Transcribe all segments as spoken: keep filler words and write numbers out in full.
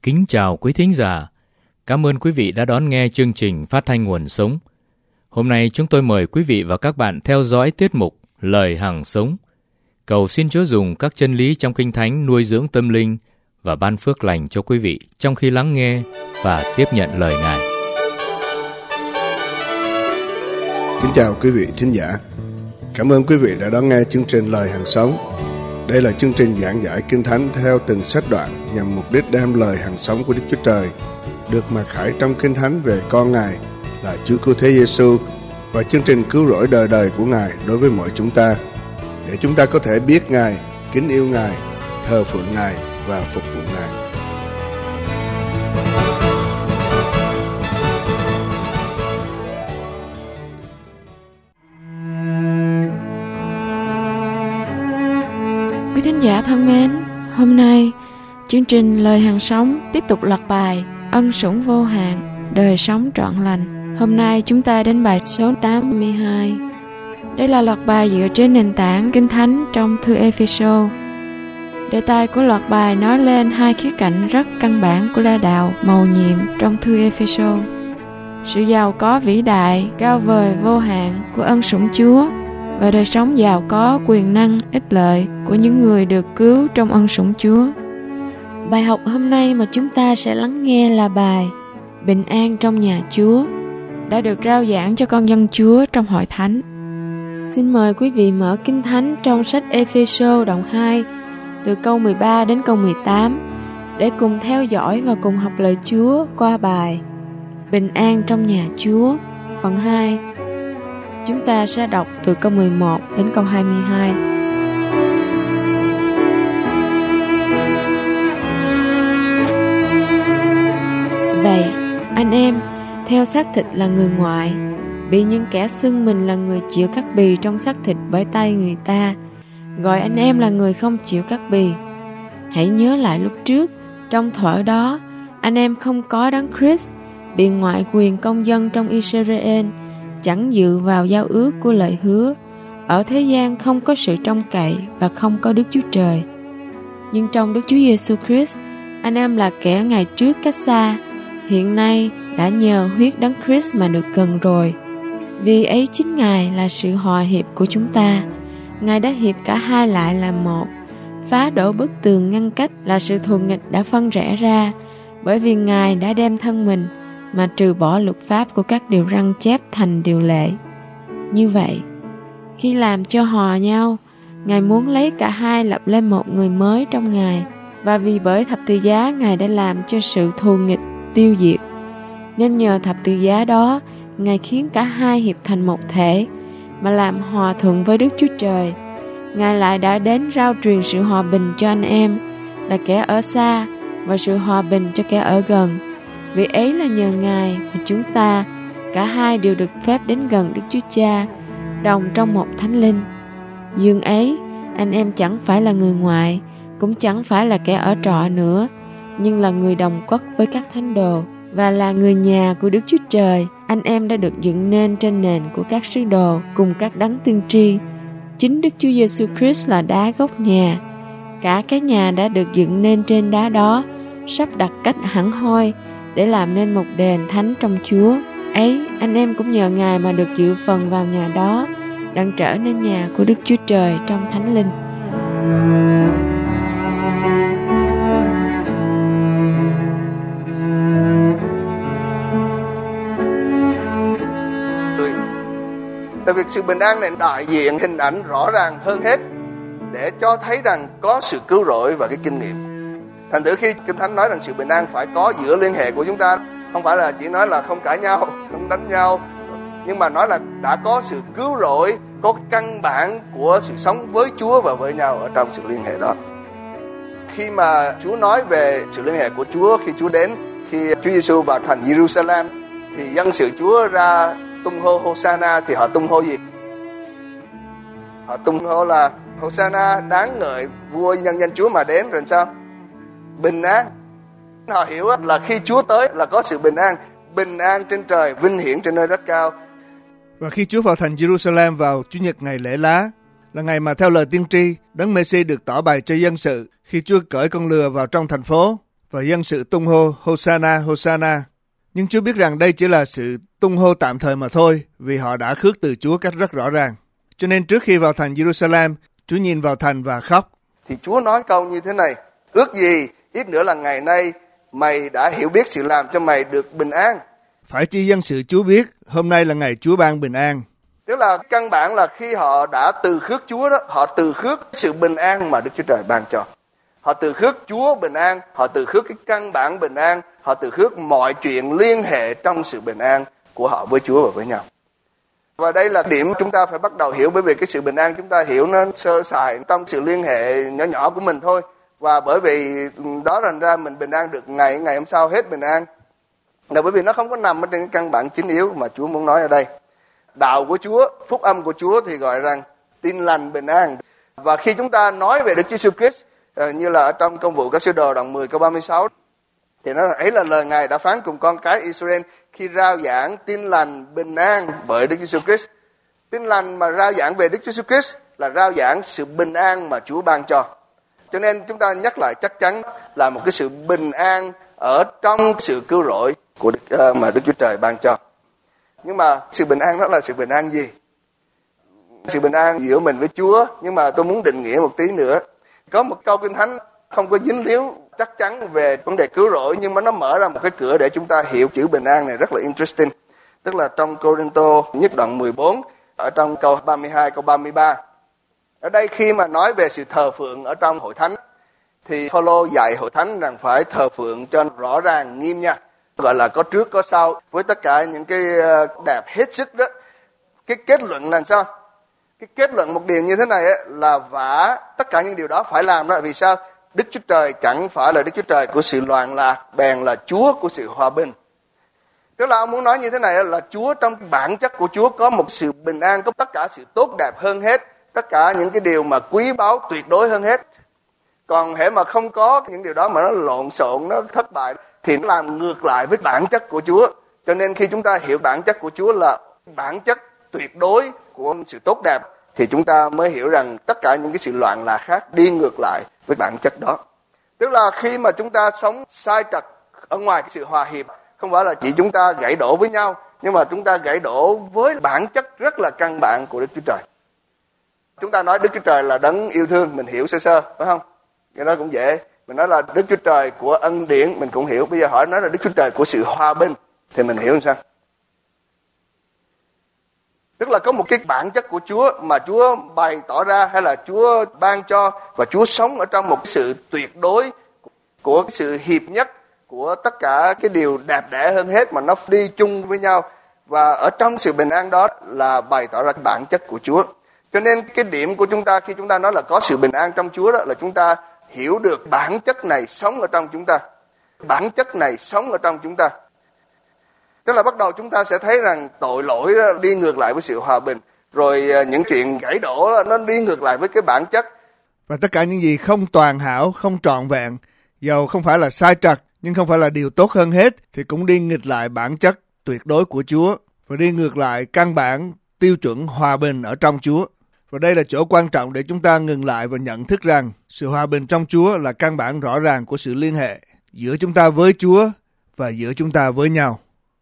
Kính chào quý thính giả. Cảm ơn quý vị đã đón nghe chương trình Phát thanh Nguồn Sống. Hôm nay chúng tôi mời quý vị và các bạn theo dõi tiết mục Lời Hằng Sống. Cầu xin Chúa dùng các chân lý trong Kinh Thánh nuôi dưỡng tâm linh và ban phước lành cho quý vị trong khi lắng nghe và tiếp nhận lời Ngài. Kính chào quý vị thính giả. Cảm ơn quý vị đã đón nghe chương trình Lời Hằng Sống. Đây là chương trình giảng giải Kinh Thánh theo từng sách đoạn nhằm mục đích đem lời hằng sống của Đức Chúa Trời được mặc khải trong Kinh Thánh về con Ngài là Chúa Cứu Thế Giêsu và chương trình cứu rỗi đời đời của Ngài đối với mọi chúng ta, để chúng ta có thể biết Ngài, kính yêu Ngài, thờ phượng Ngài và phục vụ Ngài. Quý thính giả thân mến, hôm nay chương trình Lời Hằng Sống tiếp tục loạt bài Ân Sủng Vô Hạn, Đời Sống Trọn Lành. Hôm nay chúng ta đến bài số tám mươi hai. Đây là loạt bài dựa trên nền tảng Kinh Thánh trong thư Ê-phê-sô. Đề tài của loạt bài nói lên hai khía cạnh rất căn bản của la đạo mầu nhiệm trong thư Ê-phê-sô: sự giàu có vĩ đại, cao vời, vô hạn của ân sủng Chúa và đời sống giàu có, quyền năng, ích lợi của những người được cứu trong ân sủng Chúa. Bài học hôm nay mà chúng ta sẽ lắng nghe là bài Bình an trong nhà Chúa, đã được rao giảng cho con dân Chúa trong hội thánh. Xin mời quý vị mở Kinh Thánh trong sách Ê-phê-sô đoạn hai, từ câu mười ba đến câu mười tám, để cùng theo dõi và cùng học lời Chúa qua bài Bình an trong nhà Chúa, phần hai. Chúng ta sẽ đọc từ câu mười một đến câu hai mươi hai. Vậy, anh em, theo xác thịt là người ngoại, bị những kẻ xưng mình là người chịu cắt bì trong xác thịt bởi tay người ta, gọi anh em là người không chịu cắt bì. Hãy nhớ lại lúc trước, trong thuở đó, anh em không có Đấng Christ, bị ngoại quyền công dân trong Israel, chẳng dự vào giao ước của lời hứa. Ở thế gian không có sự trông cậy và không có Đức Chúa Trời. Nhưng trong Đức Chúa Giêsu Christ, anh em là kẻ ngày trước cách xa, hiện nay đã nhờ huyết Đấng Christ mà được gần rồi. Vì ấy chính Ngài là sự hòa hiệp của chúng ta. Ngài đã hiệp cả hai lại làm một, phá đổ bức tường ngăn cách là sự thù nghịch đã phân rẽ ra, bởi vì Ngài đã đem thân mình mà trừ bỏ luật pháp của các điều răn chép thành điều lệ. Như vậy, khi làm cho hòa nhau, Ngài muốn lấy cả hai lập lên một người mới trong Ngài, và vì bởi thập tự giá Ngài đã làm cho sự thù nghịch tiêu diệt. Nên nhờ thập tự giá đó, Ngài khiến cả hai hiệp thành một thể, mà làm hòa thuận với Đức Chúa Trời. Ngài lại đã đến rao truyền sự hòa bình cho anh em, là kẻ ở xa, và sự hòa bình cho kẻ ở gần. Vì ấy là nhờ Ngài mà chúng ta, cả hai đều được phép đến gần Đức Chúa Cha, đồng trong một Thánh Linh. Dương ấy, anh em chẳng phải là người ngoại, cũng chẳng phải là kẻ ở trọ nữa, nhưng là người đồng quất với các thánh đồ, và là người nhà của Đức Chúa Trời. Anh em đã được dựng nên trên nền của các sứ đồ cùng các đấng tiên tri. Chính Đức Chúa Giêsu Christ là đá gốc nhà. Cả cái nhà đã được dựng nên trên đá đó, sắp đặt cách hẳn hoi, để làm nên một đền thánh trong Chúa. Ấy, anh em cũng nhờ Ngài mà được dự phần vào nhà đó, đang trở nên nhà của Đức Chúa Trời trong Thánh Linh. Tại vì sự bình an này đại diện hình ảnh rõ ràng hơn hết để cho thấy rằng có sự cứu rỗi và cái kinh nghiệm. Thành thử khi Kinh Thánh nói rằng sự bình an phải có giữa liên hệ của chúng ta, không phải là chỉ nói là không cãi nhau, không đánh nhau, nhưng mà nói là đã có sự cứu rỗi, có căn bản của sự sống với Chúa và với nhau ở trong sự liên hệ đó. Khi mà Chúa nói về sự liên hệ của Chúa khi Chúa đến, khi Chúa Giêsu vào thành Jerusalem, thì dân sự Chúa ra tung hô Hosanna, thì họ tung hô gì? Họ tung hô là Hosanna, đáng ngợi vua nhân danh Chúa mà đến, rồi sao? Bình an. Họ hiểu là khi Chúa tới là có sự bình an, bình an trên trời, vinh hiển trên nơi rất cao. Và khi Chúa vào thành Jerusalem vào Chủ nhật ngày lễ lá, là ngày mà theo lời tiên tri, Đấng Mê-si được tỏ bày cho dân sự khi Chúa cởi con lừa vào trong thành phố và dân sự tung hô Hosanna, Hosanna. Nhưng Chúa biết rằng đây chỉ là sự tung hô tạm thời mà thôi, vì họ đã khước từ Chúa cách rất rõ ràng. Cho nên trước khi vào thành Jerusalem, Chúa nhìn vào thành và khóc. Thì Chúa nói câu như thế này: ước gì ít nữa là ngày nay mày đã hiểu biết sự làm cho mày được bình an. Phải chi dân sự Chúa biết hôm nay là ngày Chúa ban bình an. Tức là căn bản là khi họ đã từ khước Chúa đó, họ từ khước sự bình an mà Đức Chúa Trời ban cho. Họ từ khước Chúa bình an, họ từ khước cái căn bản bình an, họ từ khước mọi chuyện liên hệ trong sự bình an của họ với Chúa và với nhau. Và đây là điểm chúng ta phải bắt đầu hiểu, bởi vì cái sự bình an chúng ta hiểu nó sơ sài trong sự liên hệ nhỏ nhỏ của mình thôi. Và bởi vì đó thành ra mình bình an được ngày ngày hôm sau hết bình an. Là bởi vì nó không có nằm ở trên cái căn bản chính yếu mà Chúa muốn nói ở đây. Đạo của Chúa, phúc âm của Chúa thì gọi rằng tin lành bình an. Và khi chúng ta nói về Đức Chúa Jesus Christ, như là ở trong Công vụ các sứ đồ đoạn mười câu ba mươi sáu, thì nó ấy là lời Ngài đã phán cùng con cái Israel khi rao giảng tin lành bình an bởi Đức Chúa Jesus Christ. Tin lành mà rao giảng về Đức Chúa Jesus Christ là rao giảng sự bình an mà Chúa ban cho. Cho nên chúng ta nhắc lại chắc chắn là một cái sự bình an ở trong sự cứu rỗi của Đức, uh, mà Đức Chúa Trời ban cho. Nhưng mà sự bình an đó là sự bình an gì? Sự bình an giữa mình với Chúa, nhưng mà tôi muốn định nghĩa một tí nữa. Có một câu Kinh Thánh không có dính líu chắc chắn về vấn đề cứu rỗi, nhưng mà nó mở ra một cái cửa để chúng ta hiểu chữ bình an này rất là interesting. Tức là trong Cô-rinh-tô nhất đoạn mười bốn, ở trong câu ba mươi hai, câu ba mươi ba. Ở đây khi mà nói về sự thờ phượng ở trong hội thánh, thì Phaolô dạy hội thánh rằng phải thờ phượng cho rõ ràng, nghiêm nha. Gọi là có trước có sau, với tất cả những cái đẹp hết sức đó. Cái kết luận là sao? Cái kết luận một điều như thế này là vả tất cả những điều đó phải làm đó. Vì sao? Đức Chúa Trời chẳng phải là Đức Chúa Trời của sự loạn lạc, bèn là Chúa của sự hòa bình. Tức là ông muốn nói như thế này là Chúa, trong bản chất của Chúa có một sự bình an, có tất cả sự tốt đẹp hơn hết, tất cả những cái điều mà quý báu tuyệt đối hơn hết. Còn hễ mà không có những điều đó mà nó lộn xộn, nó thất bại, thì nó làm ngược lại với bản chất của Chúa. Cho nên khi chúng ta hiểu bản chất của Chúa là bản chất tuyệt đối của sự tốt đẹp, thì chúng ta mới hiểu rằng tất cả những cái sự loạn lạc khác đi ngược lại với bản chất đó. Tức là khi mà chúng ta sống sai trật ở ngoài cái sự hòa hiệp, không phải là chỉ chúng ta gãy đổ với nhau, nhưng mà chúng ta gãy đổ với bản chất rất là căn bản của Đức Chúa Trời. Chúng ta nói Đức Chúa Trời là đấng yêu thương, mình hiểu sơ sơ, phải không? Cái đó cũng dễ. Mình nói là Đức Chúa Trời của ân điển, mình cũng hiểu. Bây giờ hỏi nói là Đức Chúa Trời của sự hòa bình, thì mình hiểu làm sao? Tức là có một cái bản chất của Chúa mà Chúa bày tỏ ra, hay là Chúa ban cho, và Chúa sống ở trong một sự tuyệt đối của sự hiệp nhất, của tất cả cái điều đẹp đẽ hơn hết mà nó đi chung với nhau. Và ở trong sự bình an đó là bày tỏ ra bản chất của Chúa. Cho nên cái điểm của chúng ta khi chúng ta nói là có sự bình an trong Chúa đó là chúng ta hiểu được bản chất này sống ở trong chúng ta. Bản chất này sống ở trong chúng ta. Tức là bắt đầu chúng ta sẽ thấy rằng tội lỗi đó đi ngược lại với sự hòa bình. Rồi những chuyện gãy đổ đó, nó đi ngược lại với cái bản chất. Và tất cả những gì không toàn hảo, không trọn vẹn, dầu không phải là sai trật, nhưng không phải là điều tốt hơn hết, thì cũng đi nghịch lại bản chất tuyệt đối của Chúa, và đi ngược lại căn bản tiêu chuẩn hòa bình ở trong Chúa. Và đây là chỗ quan trọng để chúng ta ngừng lại và nhận thức rằng sự hòa bình trong Chúa là căn bản rõ ràng của sự liên hệ giữa chúng ta với Chúa và giữa chúng ta với nhau.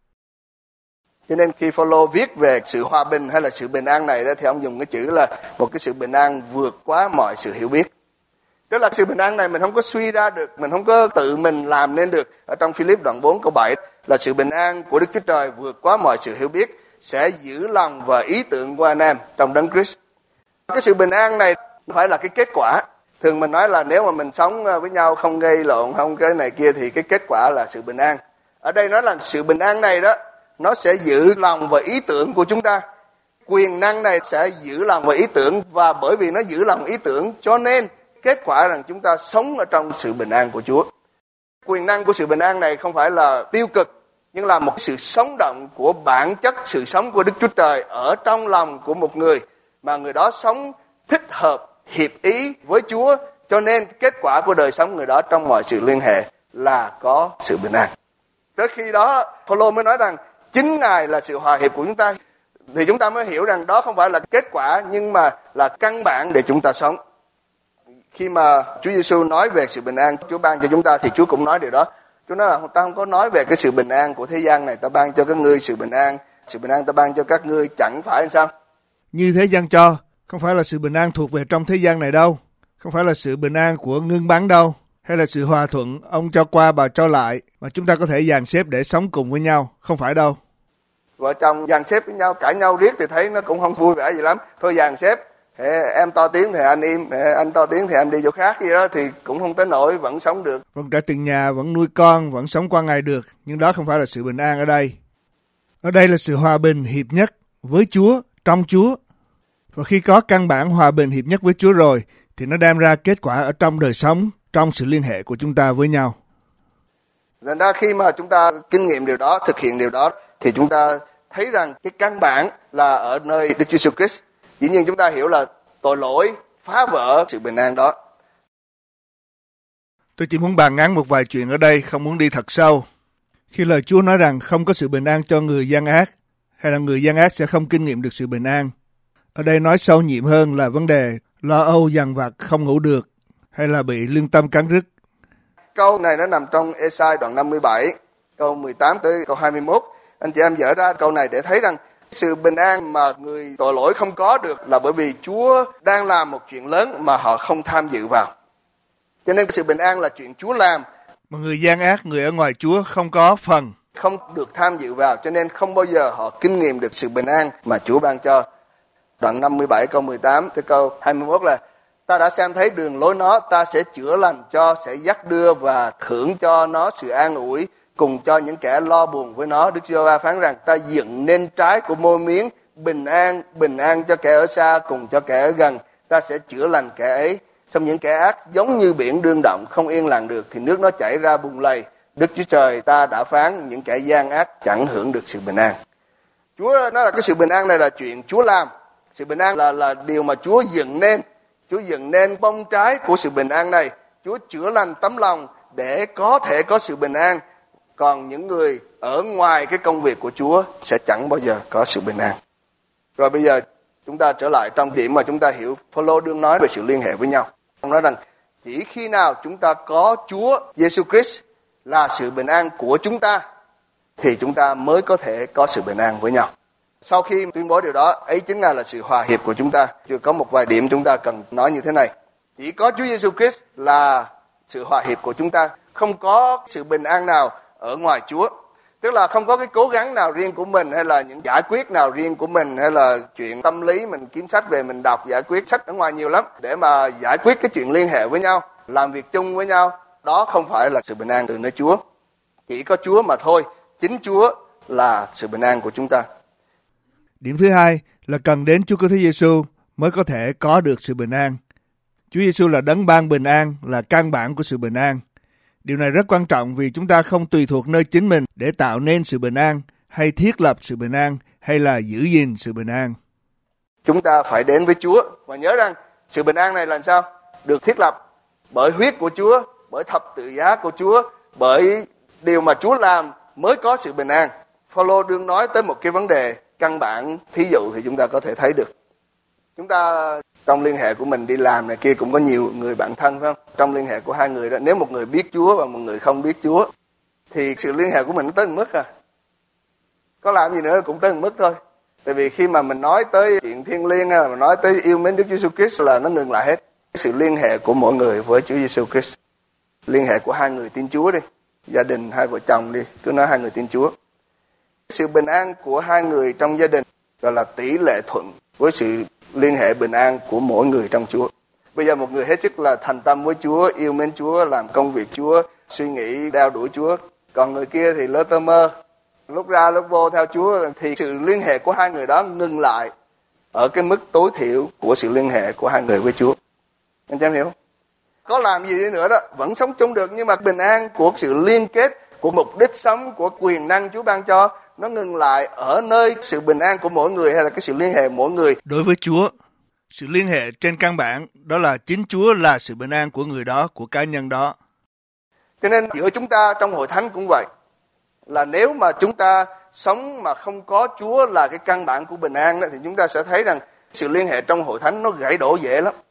Cho nên khi Phaolô viết về sự hòa bình hay là sự bình an này đó, thì ông dùng cái chữ là một cái sự bình an vượt quá mọi sự hiểu biết. Tức là sự bình an này mình không có suy ra được, mình không có tự mình làm nên được. Ở trong Philip đoạn bốn câu bảy là sự bình an của Đức Chúa Trời vượt quá mọi sự hiểu biết, sẽ giữ lòng và ý tưởng của anh em trong Đấng Christ. Cái sự bình an này không phải là cái kết quả. Thường mình nói là nếu mà mình sống với nhau không gây lộn, không cái này kia, thì cái kết quả là sự bình an. Ở đây nói là sự bình an này đó, nó sẽ giữ lòng và ý tưởng của chúng ta. Quyền năng này sẽ giữ lòng và ý tưởng, và bởi vì nó giữ lòng ý tưởng cho nên kết quả rằng chúng ta sống ở trong sự bình an của Chúa. Quyền năng của sự bình an này không phải là tiêu cực, nhưng là một sự sống động của bản chất sự sống của Đức Chúa Trời ở trong lòng của một người, mà người đó sống thích hợp, hiệp ý với Chúa, cho nên kết quả của đời sống người đó trong mọi sự liên hệ là có sự bình an. Tới khi đó, Phaolô mới nói rằng chính Ngài là sự hòa hiệp của chúng ta, thì chúng ta mới hiểu rằng đó không phải là kết quả, nhưng mà là căn bản để chúng ta sống. Khi mà Chúa Giêsu nói về sự bình an Chúa ban cho chúng ta thì Chúa cũng nói điều đó. Chúa nói là ta không có nói về cái sự bình an của thế gian này, ta ban cho các ngươi sự bình an, sự bình an ta ban cho các ngươi chẳng phải sao? Như thế gian cho, không phải là sự bình an thuộc về trong thế gian này đâu, không phải là sự bình an của ngưng bắn đâu, hay là sự hòa thuận ông cho qua bà cho lại mà chúng ta có thể dàn xếp để sống cùng với nhau, không phải đâu. Vợ chồng dàn xếp với nhau, cãi nhau riết thì thấy nó cũng không vui vẻ gì lắm. Thôi dàn xếp, em to tiếng thì anh im, anh to tiếng thì em đi chỗ khác gì đó thì cũng không tới nỗi, vẫn sống được. Vẫn trả tiền nhà, vẫn nuôi con, vẫn sống qua ngày được. Nhưng đó không phải là sự bình an ở đây. Ở đây là sự hòa bình hiệp nhất với Chúa, trong Chúa. Và khi có căn bản hòa bình hiệp nhất với Chúa rồi, thì nó đem ra kết quả ở trong đời sống, trong sự liên hệ của chúng ta với nhau. Thành ra khi mà chúng ta kinh nghiệm điều đó, thực hiện điều đó, thì chúng ta thấy rằng cái căn bản là ở nơi Đức Chúa Jesus Christ. Dĩ nhiên chúng ta hiểu là tội lỗi phá vỡ sự bình an đó. Tôi chỉ muốn bàn ngắn một vài chuyện ở đây, không muốn đi thật sâu. Khi lời Chúa nói rằng không có sự bình an cho người gian ác, hay là người gian ác sẽ không kinh nghiệm được sự bình an, ở đây nói sâu nhiệm hơn là vấn đề lo âu dằn vặt không ngủ được, hay là bị lương tâm cắn rứt. Câu này nó nằm trong Ê-sai đoạn năm mươi bảy, câu mười tám tới câu hai mươi mốt. Anh chị em dở ra câu này để thấy rằng sự bình an mà người tội lỗi không có được là bởi vì Chúa đang làm một chuyện lớn mà họ không tham dự vào. Cho nên sự bình an là chuyện Chúa làm. Mà người gian ác, người ở ngoài Chúa không có phần, không được tham dự vào, cho nên không bao giờ họ kinh nghiệm được sự bình an mà Chúa ban cho. Đoạn năm mươi bảy câu mười tám tới câu hai mươi mốt là: ta đã xem thấy đường lối nó, ta sẽ chữa lành cho, sẽ dắt đưa và thưởng cho nó sự an ủi, cùng cho những kẻ lo buồn với nó. Đức Giê-hô-va phán rằng: ta dựng nên trái của môi miếng, bình an, bình an cho kẻ ở xa, cùng cho kẻ ở gần. Ta sẽ chữa lành kẻ ấy. Trong những kẻ ác giống như biển đương động, không yên lặng được, thì nước nó chảy ra bùn lầy. Đức Chúa Trời ta đã phán, những kẻ gian ác chẳng hưởng được sự bình an. Chúa nói là cái sự bình an này là chuyện Chúa làm. Sự bình an là là điều mà Chúa dựng nên. Chúa dựng nên bông trái của sự bình an này. Chúa chữa lành tấm lòng để có thể có sự bình an. Còn những người ở ngoài cái công việc của Chúa sẽ chẳng bao giờ có sự bình an. Rồi bây giờ chúng ta trở lại trong điểm mà chúng ta hiểu Phaolô đương nói về sự liên hệ với nhau. Ông nói rằng chỉ khi nào chúng ta có Chúa Giêsu Christ là sự bình an của chúng ta thì chúng ta mới có thể có sự bình an với nhau. Sau khi tuyên bố điều đó, ấy chính là, là sự hòa hiệp của chúng ta. Chưa có một vài điểm chúng ta cần nói như thế này. Chỉ có Chúa Giêsu Christ là sự hòa hiệp của chúng ta. Không có sự bình an nào ở ngoài Chúa. Tức là không có cái cố gắng nào riêng của mình, hay là những giải quyết nào riêng của mình, hay là chuyện tâm lý mình kiếm sách về mình đọc giải quyết. Sách ở ngoài nhiều lắm để mà giải quyết cái chuyện liên hệ với nhau, làm việc chung với nhau. Đó không phải là sự bình an từ nơi Chúa. Chỉ có Chúa mà thôi. Chính Chúa là sự bình an của chúng ta. Điểm thứ hai là cần đến Chúa Cứu Thế Giêsu mới có thể có được sự bình an. Chúa Giêsu là đấng ban bình an, là căn bản của sự bình an. Điều này rất quan trọng vì chúng ta không tùy thuộc nơi chính mình để tạo nên sự bình an, hay thiết lập sự bình an, hay là giữ gìn sự bình an. Chúng ta phải đến với Chúa và nhớ rằng sự bình an này là sao? Được thiết lập bởi huyết của Chúa, bởi thập tự giá của Chúa, bởi điều mà Chúa làm mới có sự bình an. Phaolô đương nói tới một cái vấn đề căn bản, thí dụ thì chúng ta có thể thấy được. Chúng ta trong liên hệ của mình đi làm này kia cũng có nhiều người bạn thân, phải không? Trong liên hệ của hai người đó, nếu một người biết Chúa và một người không biết Chúa thì sự liên hệ của mình nó tới một mức à. Có làm gì nữa cũng tới một mức thôi. Tại vì khi mà mình nói tới chuyện thiêng liêng hay là mình nói tới yêu mến Đức Giêsu Christ là nó ngừng lại hết. Sự liên hệ của mỗi người với Chúa Giêsu Christ, liên hệ của hai người tin Chúa đi, gia đình hai vợ chồng đi, cứ nói hai người tin Chúa. Sự bình an của hai người trong gia đình gọi là tỷ lệ thuận với sự liên hệ bình an của mỗi người trong Chúa. Bây giờ một người hết sức là thành tâm với Chúa, yêu mến Chúa, làm công việc Chúa, suy nghĩ đeo đuổi Chúa. Còn người kia thì lơ tơ mơ, lúc ra lúc vô theo Chúa, thì sự liên hệ của hai người đó ngừng lại ở cái mức tối thiểu của sự liên hệ của hai người với Chúa. Anh chị em hiểu không? Có làm gì đi nữa đó, vẫn sống chung được, nhưng mà bình an của sự liên kết, của mục đích sống, của quyền năng Chúa ban cho, nó ngừng lại ở nơi sự bình an của mỗi người hay là cái sự liên hệ mỗi người. Đối với Chúa, sự liên hệ trên căn bản đó là chính Chúa là sự bình an của người đó, của cá nhân đó. Cho nên giữa chúng ta trong hội thánh cũng vậy. Là nếu mà chúng ta sống mà không có Chúa là cái căn bản của bình an đó, thì chúng ta sẽ thấy rằng sự liên hệ trong hội thánh nó gãy đổ dễ lắm.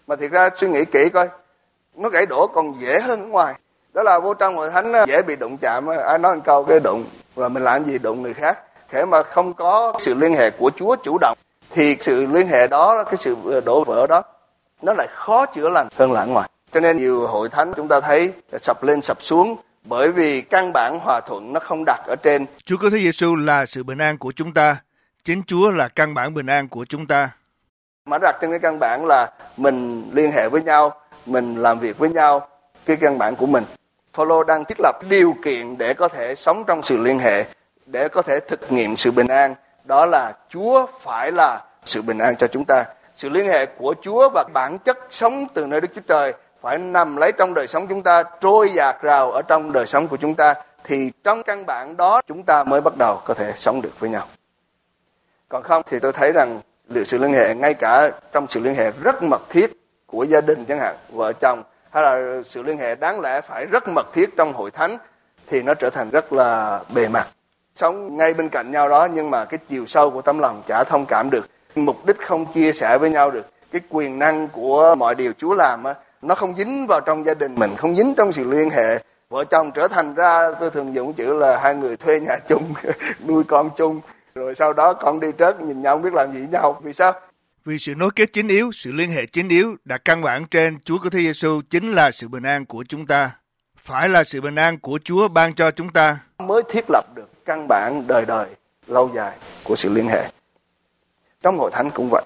Mà thiệt ra suy nghĩ kỹ coi, nó gãy đổ còn dễ hơn ở ngoài. Đó là vô trong hội thánh dễ bị đụng chạm, ai nói một câu cái đụng, rồi mình làm gì đụng người khác. Thế mà không có sự liên hệ của Chúa chủ động, thì sự liên hệ đó, cái sự đổ vỡ đó, nó lại khó chữa lành hơn là ở ngoài. Cho nên nhiều hội thánh chúng ta thấy sập lên sập xuống, bởi vì căn bản hòa thuận nó không đặt ở trên. Chúa Cứu Thế Giêsu là sự bình an của chúng ta, chính Chúa là căn bản bình an của chúng ta. Mà đặt trên cái căn bản là mình liên hệ với nhau, mình làm việc với nhau, cái căn bản của mình. Phaolô đang thiết lập điều kiện để có thể sống trong sự liên hệ, để có thể thực nghiệm sự bình an. Đó là Chúa phải là sự bình an cho chúng ta. Sự liên hệ của Chúa và bản chất sống từ nơi Đức Chúa Trời phải nằm lấy trong đời sống chúng ta, trôi dạt rào ở trong đời sống của chúng ta. Thì trong căn bản đó chúng ta mới bắt đầu có thể sống được với nhau. Còn không thì tôi thấy rằng sự liên hệ ngay cả trong sự liên hệ rất mật thiết của gia đình chẳng hạn, vợ chồng, hay là sự liên hệ đáng lẽ phải rất mật thiết trong hội thánh, thì nó trở thành rất là bề mặt. Sống ngay bên cạnh nhau đó nhưng mà cái chiều sâu của tấm lòng chả thông cảm được, mục đích không chia sẻ với nhau được. Cái quyền năng của mọi điều Chúa làm á, nó không dính vào trong gia đình mình, không dính trong sự liên hệ. Vợ chồng trở thành ra, tôi thường dùng chữ là hai người thuê nhà chung, nuôi con chung, rồi sau đó con đi trước nhìn nhau không biết làm gì với nhau. Vì sao? Vì sự nối kết chính yếu, sự liên hệ chính yếu đặt căn bản trên Chúa Cứu Thế Giêsu chính là sự bình an của chúng ta. Phải là sự bình an của Chúa ban cho chúng ta mới thiết lập được căn bản đời đời lâu dài của sự liên hệ. Trong hội thánh cũng vậy.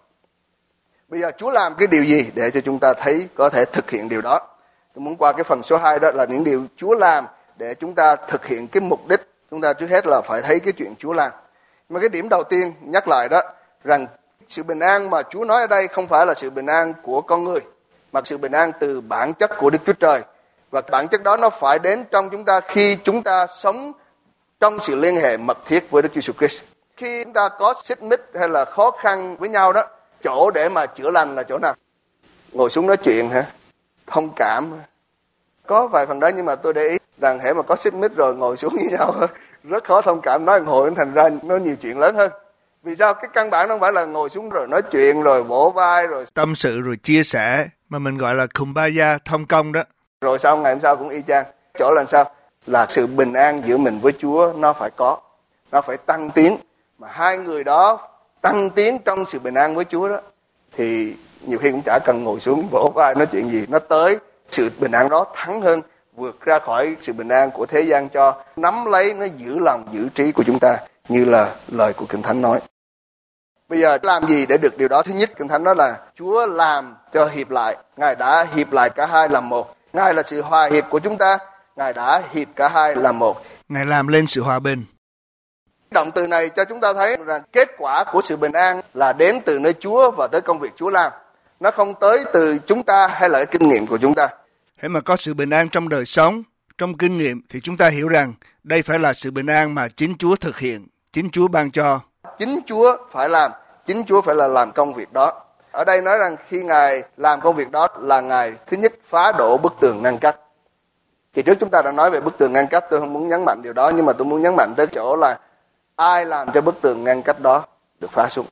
Bây giờ Chúa làm cái điều gì để cho chúng ta thấy có thể thực hiện điều đó? Tôi muốn qua cái phần số hai, đó là những điều Chúa làm để chúng ta thực hiện cái mục đích. Chúng ta trước hết là phải thấy cái chuyện Chúa làm. Mà cái điểm đầu tiên nhắc lại đó, rằng sự bình an mà Chúa nói ở đây không phải là sự bình an của con người, mà sự bình an từ bản chất của Đức Chúa Trời. Và bản chất đó nó phải đến trong chúng ta khi chúng ta sống trong sự liên hệ mật thiết với Đức Chúa Christ. Khi chúng ta có xích mích hay là khó khăn với nhau đó, chỗ để mà chữa lành là chỗ nào? Ngồi xuống nói chuyện hả? Thông cảm. Có vài phần đó, nhưng mà tôi để ý rằng hễ mà có xích mích rồi ngồi xuống với nhau rất khó thông cảm, nói hồi thành ra nó nhiều chuyện lớn hơn. Vì sao? Cái căn bản nó không phải là ngồi xuống rồi nói chuyện rồi vỗ vai rồi tâm sự rồi chia sẻ, mà mình gọi là kumbaya, thông công đó. Rồi sau ngày hôm sau cũng y chang. Chỗ là sao? Là sự bình an giữa mình với Chúa nó phải có, nó phải tăng tiến. Mà hai người đó tăng tiến trong sự bình an với Chúa đó, thì nhiều khi cũng chả cần ngồi xuống vỗ vai nói chuyện gì, nó tới sự bình an đó thắng hơn, vượt ra khỏi sự bình an của thế gian cho, nắm lấy, nó giữ lòng giữ trí của chúng ta, như là lời của Kinh Thánh nói. Bây giờ làm gì để được điều đó? Thứ nhất, Kinh Thánh nói là Chúa làm cho hiệp lại. Ngài đã hiệp lại cả hai làm một. Ngài là sự hòa hiệp của chúng ta, Ngài đã hiệp cả hai làm một. Ngài làm lên sự hòa bình. Động từ này cho chúng ta thấy rằng kết quả của sự bình an là đến từ nơi Chúa và tới công việc Chúa làm. Nó không tới từ chúng ta hay là kinh nghiệm của chúng ta. Hễ mà có sự bình an trong đời sống, trong kinh nghiệm, thì chúng ta hiểu rằng đây phải là sự bình an mà chính Chúa thực hiện, chính Chúa ban cho. Chính Chúa phải làm, chính Chúa phải là làm công việc đó. Ở đây nói rằng khi Ngài làm công việc đó là Ngài thứ nhất phá đổ bức tường ngăn cách. Thì trước chúng ta đã nói về bức tường ngăn cách, tôi không muốn nhấn mạnh điều đó, nhưng mà tôi muốn nhấn mạnh tới chỗ là ai làm cho bức tường ngăn cách đó được phá xuống.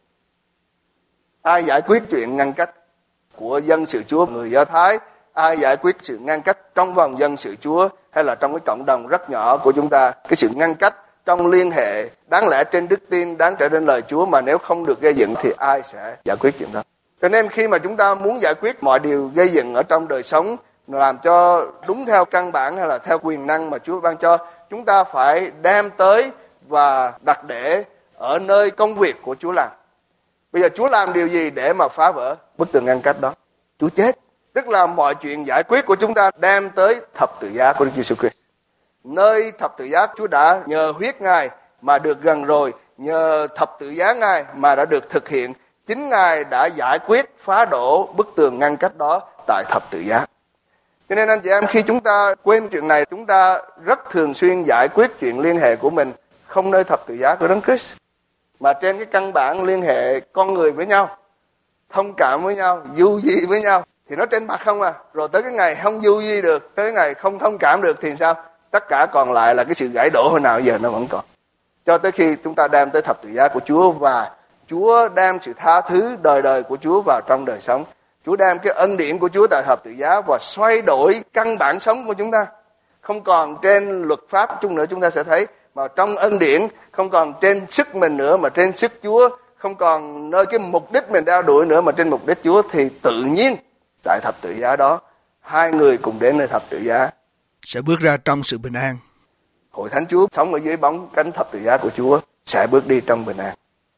Ai giải quyết chuyện ngăn cách của dân sự Chúa, người Do Thái, ai giải quyết sự ngăn cách trong vòng dân sự Chúa hay là trong cái cộng đồng rất nhỏ của chúng ta, cái sự ngăn cách trong liên hệ đáng lẽ trên đức tin, đáng trở nên lời Chúa, mà nếu không được gây dựng thì ai sẽ giải quyết chuyện đó? Cho nên khi mà chúng ta muốn giải quyết mọi điều gây dựng ở trong đời sống, làm cho đúng theo căn bản hay là theo quyền năng mà Chúa ban cho, chúng ta phải đem tới và đặt để ở nơi công việc của Chúa làm. Bây giờ Chúa làm điều gì để mà phá vỡ bức tường ngăn cách đó? Chúa chết. Tức là mọi chuyện giải quyết của chúng ta đem tới thập tự giá của Đức Giêsu Christ. Nơi thập tự giá Chúa đã nhờ huyết Ngài mà được gần rồi, nhờ thập tự giá Ngài mà đã được thực hiện. Chính Ngài đã giải quyết phá đổ bức tường ngăn cách đó tại thập tự giá. Cho nên anh chị em, khi chúng ta quên chuyện này, chúng ta rất thường xuyên giải quyết chuyện liên hệ của mình không nơi thập tự giá của Đấng Christ, mà trên cái căn bản liên hệ con người với nhau, thông cảm với nhau, du di với nhau, thì nó trên mặt không à. Rồi tới cái ngày không du di được, tới cái ngày không thông cảm được thì sao? Tất cả còn lại là cái sự gãy đổ hồi nào giờ nó vẫn còn. Cho tới khi chúng ta đem tới thập tự giá của Chúa và Chúa đem sự tha thứ đời đời của Chúa vào trong đời sống, Chúa đem cái ân điển của Chúa tại thập tự giá và xoay đổi căn bản sống của chúng ta. Không còn trên luật pháp chung nữa, chúng ta sẽ thấy, mà trong ân điển, không còn trên sức mình nữa mà trên sức Chúa, không còn nơi cái mục đích mình đeo đuổi nữa mà trên mục đích Chúa, thì tự nhiên tại thập tự giá đó, hai người cùng đến nơi thập tự giá sẽ bước ra trong sự bình an. Hội thánh Chúa sống ở dưới bóng cánh thập tự giá của Chúa sẽ bước đi trong bình an.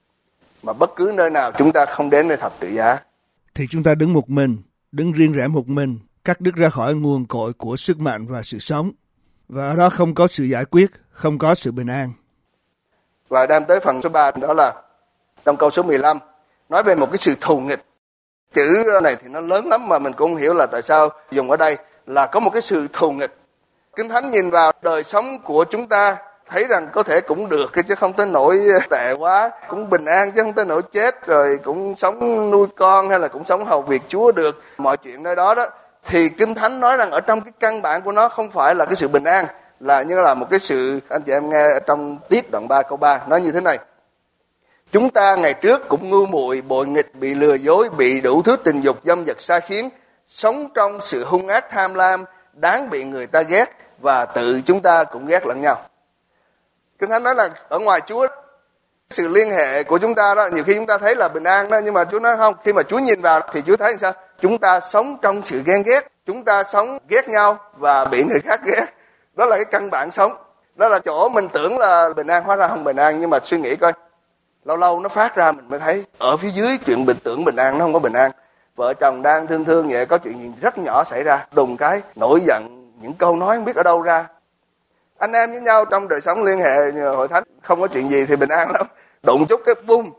Mà bất cứ nơi nào chúng ta không đến nơi thập tự giá thì chúng ta đứng một mình, đứng riêng rẽ một mình, cắt đứt ra khỏi nguồn cội của sức mạnh và sự sống. Và ở đó không có sự giải quyết, không có sự bình an. Và đem tới phần số ba, đó là trong câu số mười lăm, nói về một cái sự thù nghịch. Chữ này thì nó lớn lắm mà mình cũng không hiểu là tại sao dùng ở đây, là có một cái sự thù nghịch. Kinh Thánh nhìn vào đời sống của chúng ta, thấy rằng có thể cũng được chứ không tới nỗi tệ quá, cũng bình an chứ không tới nỗi chết, rồi cũng sống nuôi con hay là cũng sống hầu việc Chúa được, mọi chuyện nơi đó đó. Thì Kinh Thánh nói rằng ở trong cái căn bản của nó không phải là cái sự bình an, là như là một cái sự, anh chị em nghe ở trong Tiết đoạn ba câu ba, nói như thế này: chúng ta ngày trước cũng ngu muội, bội nghịch, bị lừa dối, bị đủ thứ tình dục dâm dật sai khiến, sống trong sự hung ác tham lam, đáng bị người ta ghét, và tự chúng ta cũng ghét lẫn nhau. Kinh Thánh nói là ở ngoài Chúa, sự liên hệ của chúng ta đó, nhiều khi chúng ta thấy là bình an đó, nhưng mà Chúa nói không, khi mà Chúa nhìn vào thì Chúa thấy sao? Chúng ta sống trong sự ghen ghét, chúng ta sống ghét nhau và bị người khác ghét. Đó là cái căn bản sống. Đó là chỗ mình tưởng là bình an, hóa ra không bình an. Nhưng mà suy nghĩ coi, lâu lâu nó phát ra mình mới thấy ở phía dưới chuyện bình tưởng bình an nó không có bình an. Vợ chồng đang thương thương vậy, có chuyện gì rất nhỏ xảy ra, đùng cái nổi giận, những câu nói không biết ở đâu ra. Anh em với nhau trong đời sống liên hệ hội thánh không có chuyện gì thì bình an lắm, đụng chút cái bum,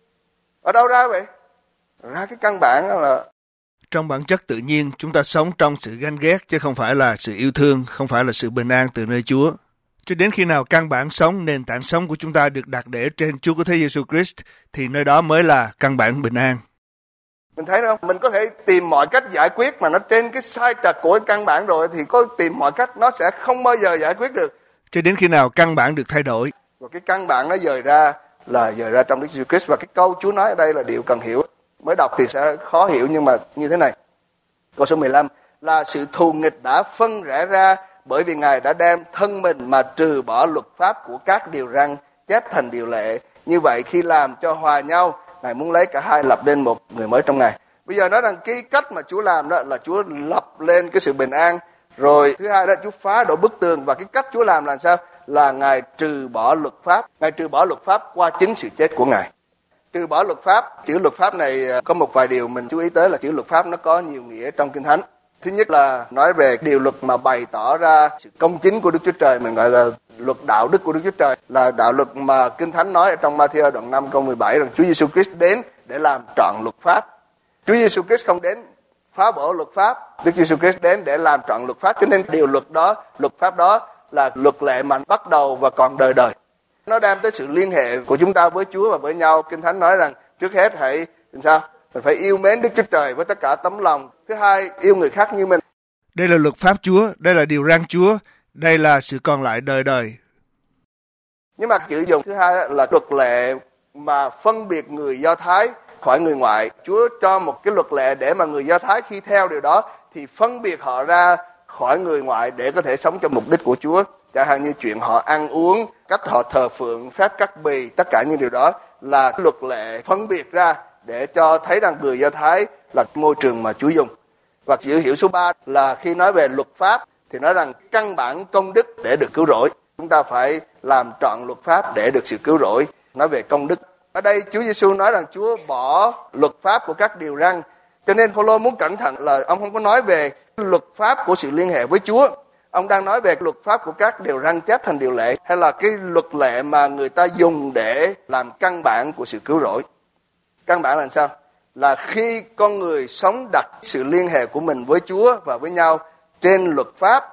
ở đâu ra vậy? Ra cái căn bản là trong bản chất tự nhiên chúng ta sống trong sự ganh ghét, chứ không phải là sự yêu thương, không phải là sự bình an từ nơi Chúa. Cho đến khi nào căn bản sống, nền tảng sống của chúng ta được đặt để trên Chúa của Thế Giêsu Christ, thì nơi đó mới là căn bản bình an. Mình thấy không? Mình có thể tìm mọi cách giải quyết, mà nó trên cái sai trật của cái căn bản rồi thì có tìm mọi cách nó sẽ không bao giờ giải quyết được. Cho đến khi nào căn bản được thay đổi. Và cái căn bản nó dời ra là dời ra trong Đức Giêsu Christ. Và cái câu Chúa nói ở đây là điều cần hiểu. Mới đọc thì sẽ khó hiểu, nhưng mà như thế này. Câu số mười lăm là sự thù nghịch đã phân rẽ ra, bởi vì Ngài đã đem thân mình mà trừ bỏ luật pháp của các điều răn chép thành điều lệ. Như vậy khi làm cho hòa nhau, Ngài muốn lấy cả hai lập nên một người mới trong Ngài. Bây giờ nói rằng cái cách mà Chúa làm đó là Chúa lập lên cái sự bình an. Rồi thứ hai đó, Chúa phá đổ bức tường. Và cái cách Chúa làm là sao? Là Ngài trừ bỏ luật pháp. Ngài trừ bỏ luật pháp qua chính sự chết của Ngài. Trừ bỏ luật pháp, chữ luật pháp này có một vài điều mình chú ý tới là chữ luật pháp nó có nhiều nghĩa trong Kinh Thánh. Thứ nhất là nói về điều luật mà bày tỏ ra sự công chính của Đức Chúa Trời, mình gọi là luật đạo đức của Đức Chúa Trời, là đạo luật mà Kinh Thánh nói ở trong Ma-thi-ơ đoạn năm câu mười bảy rằng Chúa Giêsu Christ đến để làm trọn luật pháp. Chúa Giêsu Christ không đến phá bỏ luật pháp, Đức Giêsu Christ đến để làm trọn luật pháp, cho nên điều luật đó, luật pháp đó là luật lệ mà bắt đầu và còn đời đời. Nó đem tới sự liên hệ của chúng ta với Chúa và với nhau. Kinh Thánh nói rằng trước hết hãy làm sao? Mình phải yêu mến Đức Chúa Trời với tất cả tấm lòng. Thứ hai, yêu người khác như mình. Đây là luật pháp Chúa, đây là điều răn Chúa, đây là sự còn lại đời đời. Nhưng mà chữ dùng thứ hai là luật lệ mà phân biệt người Do Thái khỏi người ngoại. Chúa cho một cái luật lệ để mà người Do Thái khi theo điều đó thì phân biệt họ ra khỏi người ngoại để có thể sống cho mục đích của Chúa. Chẳng hạn như chuyện họ ăn uống, cách họ thờ phượng, phép cắt bì, tất cả những điều đó là luật lệ phân biệt ra để cho thấy rằng người Do Thái là môi trường mà Chúa dùng. Và chữ hiểu số ba là khi nói về luật pháp thì nói rằng căn bản công đức để được cứu rỗi. Chúng ta phải làm trọn luật pháp để được sự cứu rỗi. Nói về công đức. Ở đây Chúa Giêsu nói rằng Chúa bỏ luật pháp của các điều răn. Cho nên Phao-lô muốn cẩn thận là ông không có nói về luật pháp của sự liên hệ với Chúa. Ông đang nói về luật pháp của các điều răn chép thành điều lệ, hay là cái luật lệ mà người ta dùng để làm căn bản của sự cứu rỗi. Căn bản là sao? Là khi con người sống đặt sự liên hệ của mình với Chúa và với nhau trên luật pháp,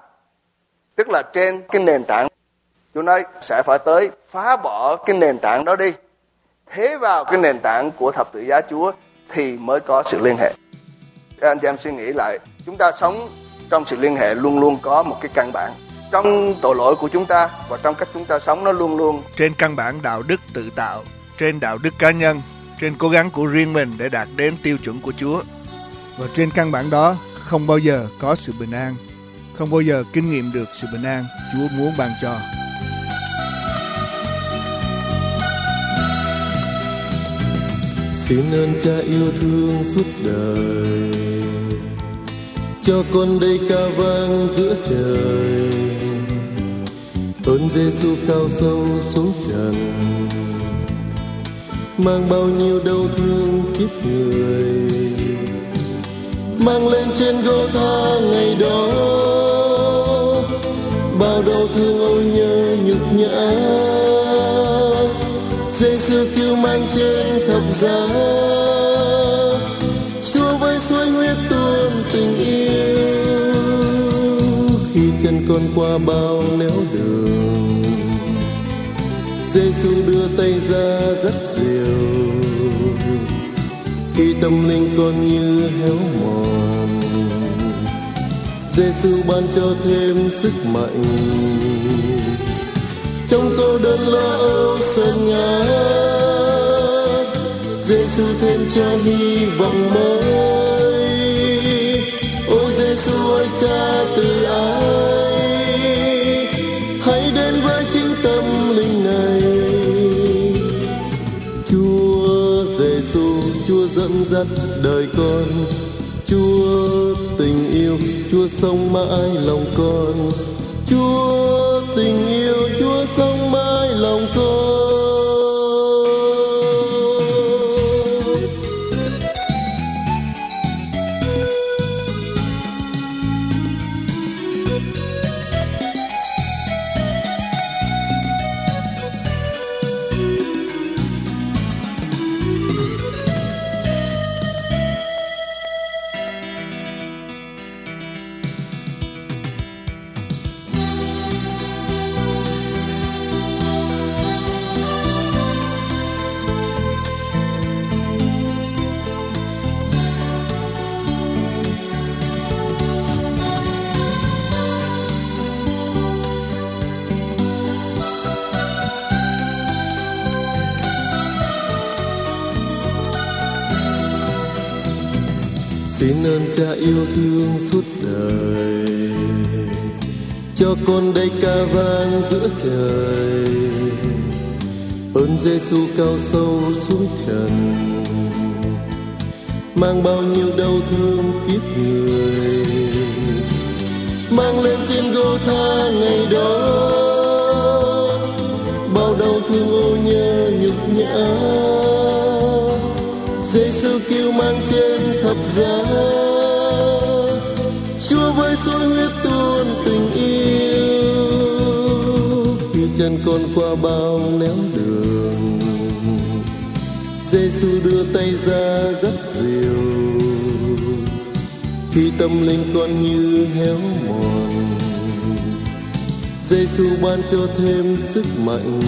tức là trên cái nền tảng. Chúa nói sẽ phải tới phá bỏ cái nền tảng đó đi, thế vào cái nền tảng của thập tự giá Chúa thì mới có sự liên hệ. Các anh chị em suy nghĩ lại, chúng ta sống trong sự liên hệ luôn luôn có một cái căn bản. Trong tội lỗi của chúng ta và trong cách chúng ta sống nó luôn luôn trên căn bản đạo đức tự tạo, trên đạo đức cá nhân, trên cố gắng của riêng mình để đạt đến tiêu chuẩn của Chúa. Và trên căn bản đó không bao giờ có sự bình an, không bao giờ kinh nghiệm được sự bình an Chúa muốn ban cho. Xin ơn Cha yêu thương suốt đời, cho con đây ca vang giữa trời. Ơn Giêsu cao sâu xuống trần, mang bao nhiêu đau thương kiếp người, mang lên trên Gô-tha ngày đó bao đau thương âu nhớ nhục nhã. Giêsu cứu mang trên thập giá, Chúa với suối huyết tuôn tình yêu. Khi chân con qua bao nẻo đường, Giêsu đưa tay ra dắt dìu. Khi tâm linh con như héo mòn, Giêsu ban cho thêm sức mạnh. Trong cô đơn lo âu sơn ngã, Giêsu thêm cho hy vọng mới. Ôi Giêsu ơi Cha từ ái, hãy đến với chính tâm linh này. Chúa Giêsu, Chúa dẫn dắt đời con, Chúa tình yêu, Chúa sống mãi lòng con. Chúa tình yêu, Chúa sống mãi lòng con. Xin ơn Cha yêu thương suốt đời, cho con đây ca vang giữa trời. Ơn Giêsu cao sâu xuống trần, mang bao nhiêu đau thương kiếp người, mang lên trên Gô-tha ngày đó bao đau thương ô nhơ nhục nhã. Giêsu cứu mang trên thập giá, Chúa với suối huyết tuôn tình yêu. Khi chân con qua bao nẻo đường, Giêsu đưa tay ra dắt dìu. Khi tâm linh con như héo mòn, Giêsu ban cho thêm sức mạnh.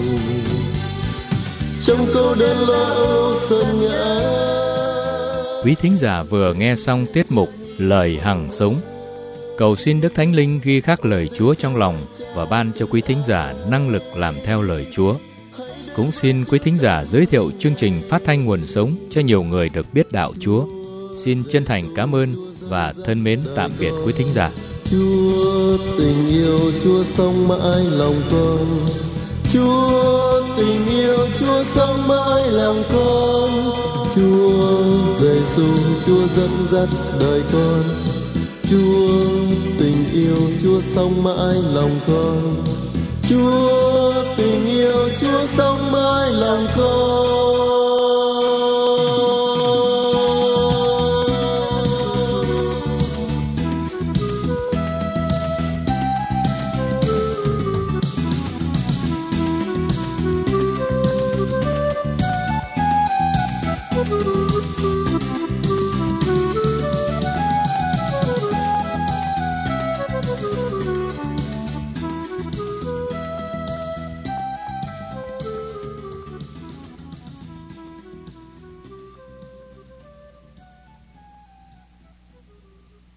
Trong câu đơn lo âu sơn ngã. Quý thính giả vừa nghe xong tiết mục Lời Hằng Sống. Cầu xin Đức Thánh Linh ghi khắc lời Chúa trong lòng và ban cho quý thính giả năng lực làm theo lời Chúa. Cũng xin quý thính giả giới thiệu chương trình phát thanh Nguồn Sống cho nhiều người được biết đạo Chúa. Xin chân thành cảm ơn và thân mến tạm biệt quý thính giả. Chúa tình yêu, Chúa sống mãi lòng con. Chúa tình yêu, Chúa sống mãi lòng con. Chúa Giêsu, Chúa dẫn dắt đời con. Chúa tình yêu, Chúa sống mãi lòng con. Chúa tình yêu, Chúa sống mãi lòng con.